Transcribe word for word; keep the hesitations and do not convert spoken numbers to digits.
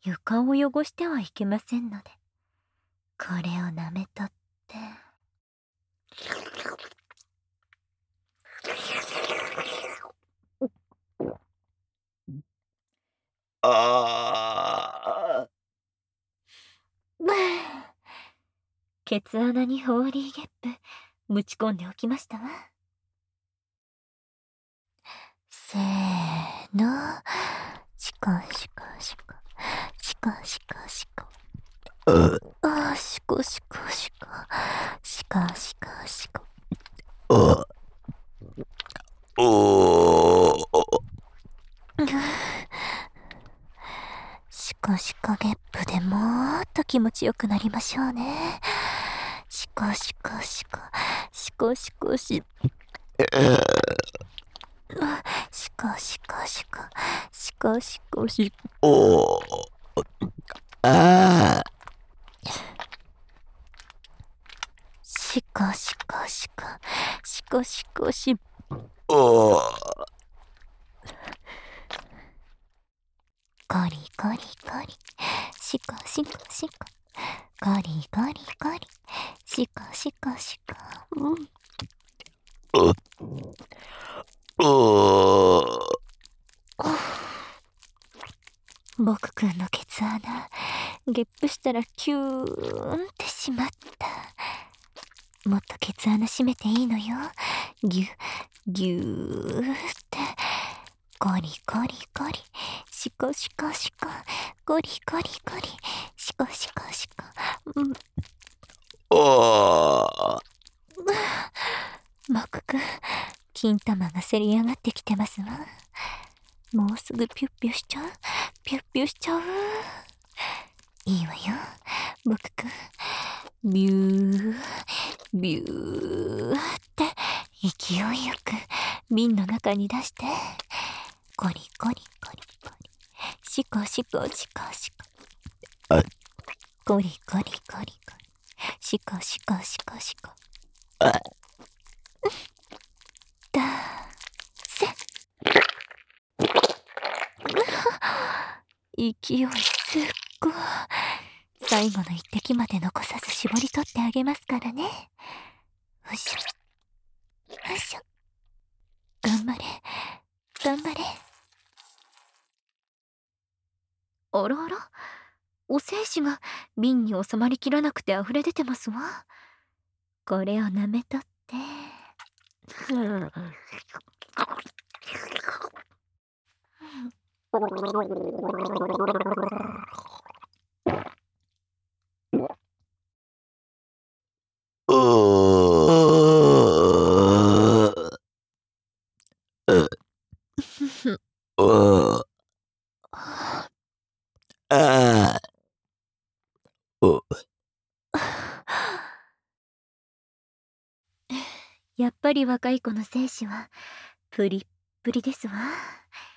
床を汚してはいけませんので、これを舐めとって。 ああ。 ケツ穴にホーリーゲップ、ぶち込んでおきましたわ。せーの。シコシコシコ。シコシコシコ。 うああ、シコシコシコ。シコシコシコ。 うおお。 シコシコゲップでもーっと気持ちよくなりましょうね。シコシコシコ。シコシコシコ。シコシコシコ。シコシコシコ。 おお。ああ。 シコシコシコ。シコシコシコ。 おお。 ゴリゴリゴリ。シコシコシコ。ゴリゴリゴリ。シコシコシコ。うん。 おお。 僕くんのケツ穴、ゲップしたらキューンってしまった。もっとケツ穴閉めていいのよ。ギュ、ギューって。ゴリゴリゴリ。シコシコシコ。ゴリゴリゴリ。シコシコシコ。うん。 おお。 僕くん、金玉がせり上がってきてますわ。もうすぐピュッピュしちゃう。ピュッピュしちゃう。いいわよ、僕くん。ビュー、ビューって勢いよく瓶の中に出して、ゴリゴリゴリゴリ、シコシコシコシコ、 あゴリゴリゴリゴリ、シコシコシコシコ。 あ。 だせ。勢いすっごい。最後の一滴まで残さず絞り取ってあげますからね。よいしょ。よいしょ。頑張れ。頑張れ。あらあら、お精子が瓶に収まりきらなくて溢れ出てますわ。これを舐めとって。 おお。う。おお。ああ。お。 やっぱり若い子の精子はプリップリですわ。